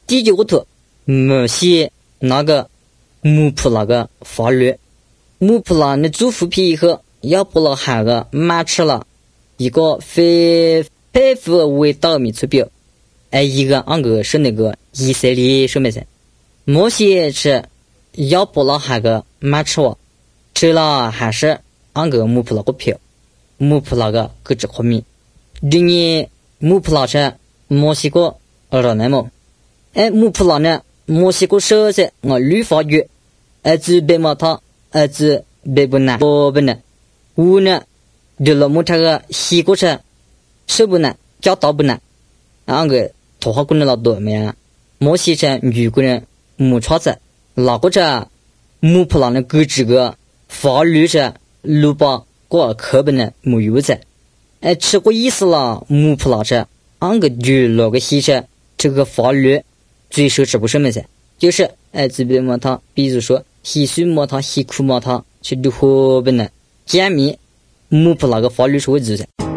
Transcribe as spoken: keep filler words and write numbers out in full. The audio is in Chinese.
第九图，摩西那个木普那个法律，木普那的祖父皮以后，亚伯拉罕个买吃了一个非百夫为稻米出表，哎，一个安个是那个以色列说没噻，摩西是亚伯拉罕个买吃哇，吃了还是安个木普那个票，木普那个个只可米，今年木普那是摩西个二那么。哎，木普那呢？摩西个手噻，我律法语，儿子别骂他，儿子别不难，不不难。我呢，就了木这个西个是手不难，脚倒不难。那个托哈工人老多没啊？摩西是女个人木叉子，那个是木普那呢？个这个法律是六八个课本呢没有噻。哎，这个意思了，木普那是俺个就那个西是这个法律。最首是不是么噻？就是哎，这边么他，比如说西水么他，西库么他，去读河本呢，解密木普那个法律是会做噻。